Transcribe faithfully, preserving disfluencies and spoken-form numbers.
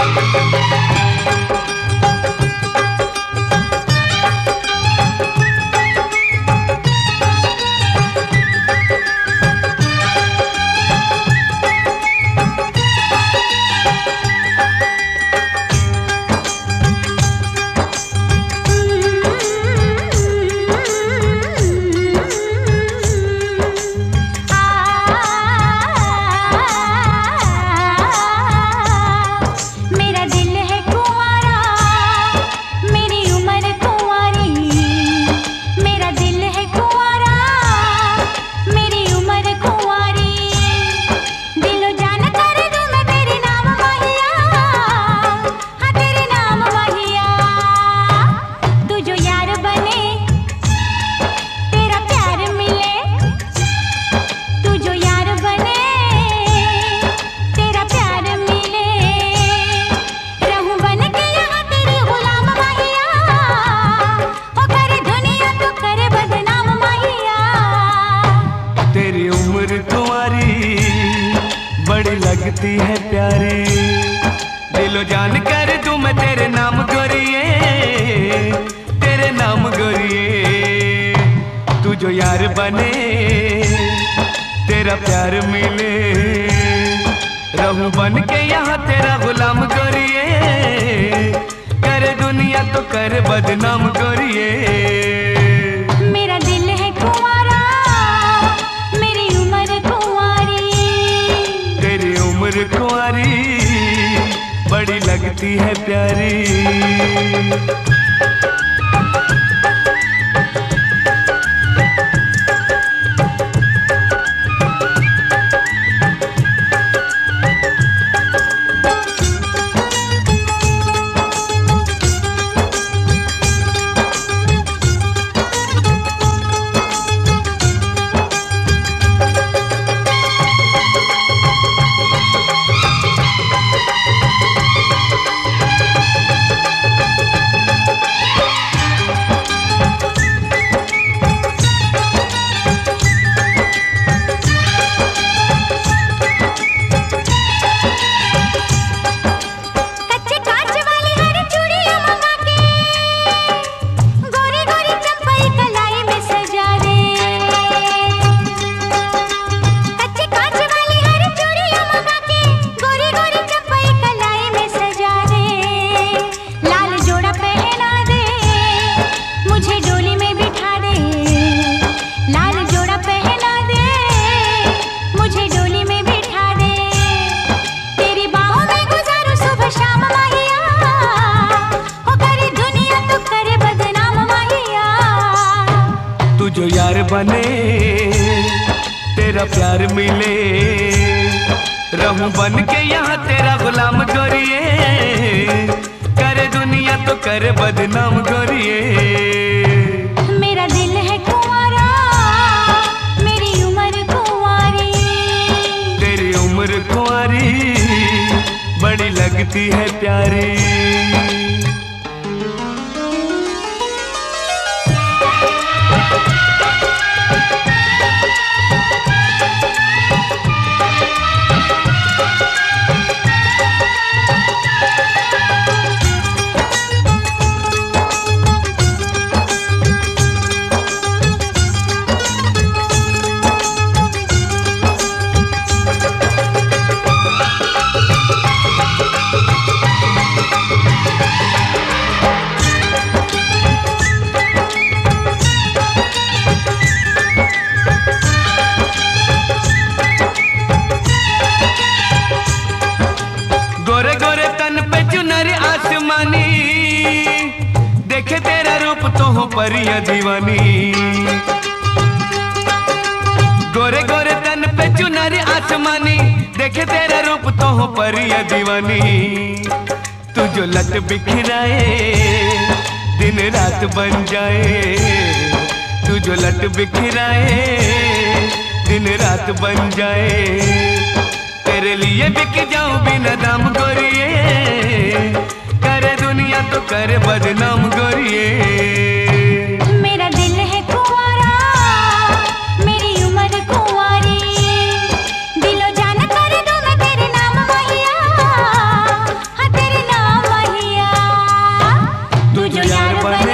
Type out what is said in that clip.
लगती है प्यारी, दिलो जान कर दूं मैं तेरे नाम गोरिए, तेरे नाम गोरिए। तू जो यार बने तेरा प्यार मिले, रहूं बन के यहाँ तेरा गुलाम गोरिए, करे दुनिया तो कर बदनाम गोरिए। मेरा दिल है कुंवारा, मेरी उम्र कुंवारी, तेरी उम्र कुंवारी बड़ी लगती है प्यारी। जो यार बने तेरा प्यार मिले, रहूं बन के यहाँ तेरा गुलाम गोरिए, करे दुनिया तो करे बदनाम गोरिए। मेरा दिल है कुंवारा, मेरी उम्र कुंवारी, तेरी उम्र कुंवारी बड़ी लगती है प्यारी। गोरे गोरे तन पे चुनर आसमानी, देखे तेरा रूप तो हो परियां दीवानी। गोरे गोरे तन पे चुनर आसमानी, देखे तेरा रूप तो हो परियां दीवानी। तू जो लट बिखराए दिन रात बन जाए, तू जो लट बिखराए दिन रात बन जाए। तेरे लिए बिक जाऊं बिना दाम गोरिए, करे दुनिया तो करे बदनाम गोरिए। मेरा दिल है कुंवारा, मेरी उम्र कुंवारी, दिलो जान कर दूं मैं तेरे नाम मैया, हाँ तेरे बने